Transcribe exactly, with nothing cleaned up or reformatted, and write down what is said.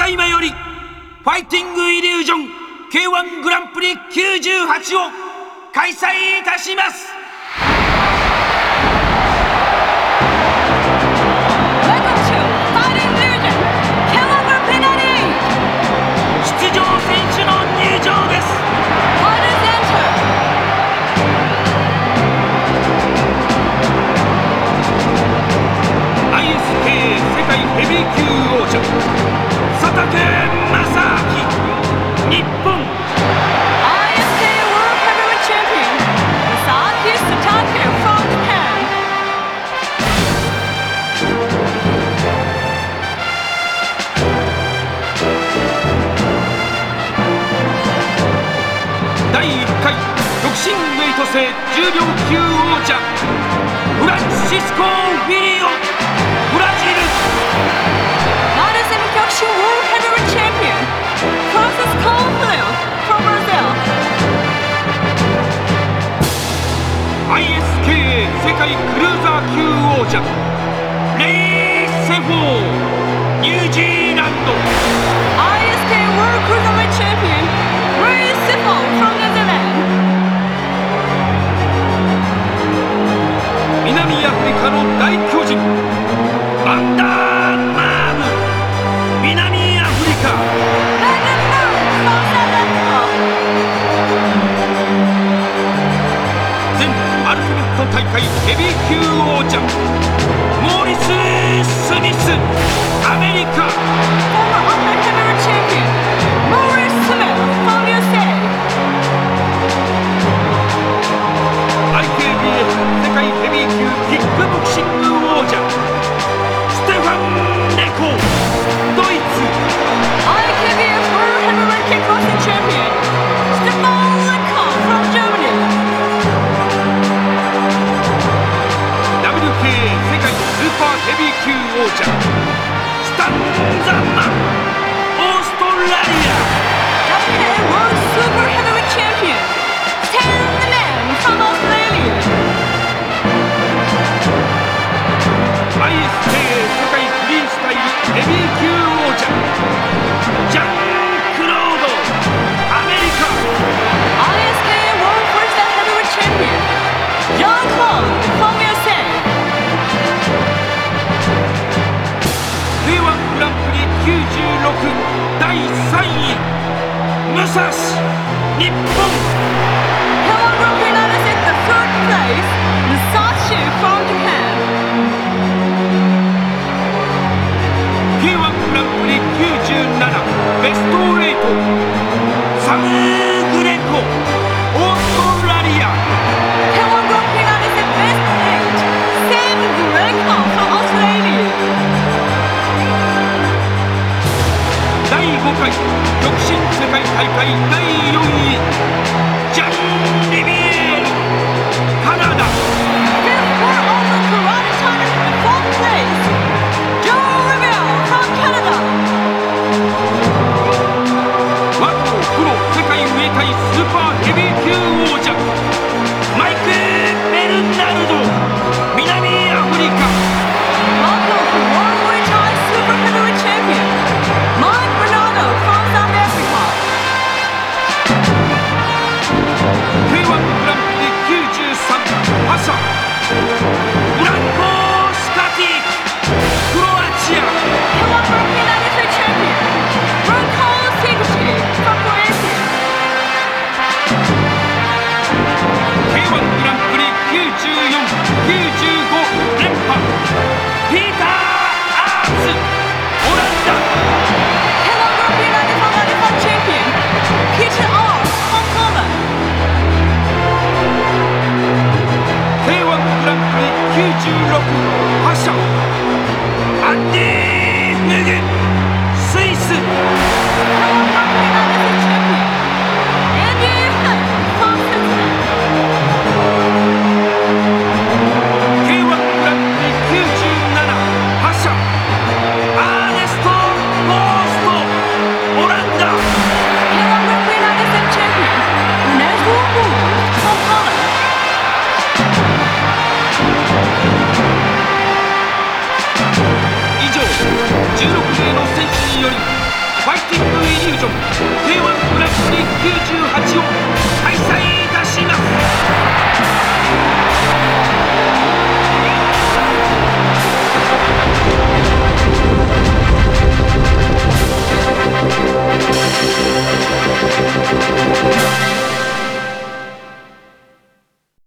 今よりファイティングイリュージョン ケーワン グランプリきゅうじゅうはちを開催いたします。出場選手の入場です。 アイエスケー 世界ヘビー級王者佐竹正明、日本。 アイエスケー World Heavyweight Champion Masaaki Satake from Japan。 だいいっかい極真ウェイト制じゅうびょう級王者フランシスコ・フィリオ、ブラジル。 ninety-seven Kyokushin World Heavyweight Champion Francisco Filho from Brazil。 アイエスケー 世界クルーザー級王者レイ・セフォー、ニュージーランド。 アイエスケー World Cruiserweight Champion Ray Sifo from Netherlands。 南アフリカの大巨人アンダーマーム、南アフリカ。 全アルティメット大会ヘビー級王者モーリス・スミス、アメリカ。 Former Ultimate Heavyweight Champion Maurice Smith from ユーエスエー。 アイケービーエフ 世界ヘビー級キックボクシング王者ステファン・レコ、ドイツ。 アイケービーエフ World Heavyweight Kickboxing Champion Stefan Lecko from Germany。 ダブリューケーエー 世界スーパーヘビー級王者スタンザンマン、オーストラリア。 ダブリューケーエー World Super Heavyweight Champion Stan the Man from Australia。 アイエスケーエー 世界フリースタイルヘビー級王者ジャン・クロード、アメリカ。 アイエスケーエー World Freestyle Heavyweight Champion John Claude from ユーエスエー。 ケーワン グランプリきゅうじゅうろくだいさんい武蔵、日本。 ケーワン Grand Prix ninety-six the third place Musashi from Japan。 ケーワン グランプリきゅうじゅうななベストはちサム・グレコ、オーストラリア。 ケーワン Grand Prix ninety-six Best eight Sam Greco from Australia。 だいごかい極真世界大会だいよんいジャンュージョン ケーワン グランプリきゅうじゅうはちを開催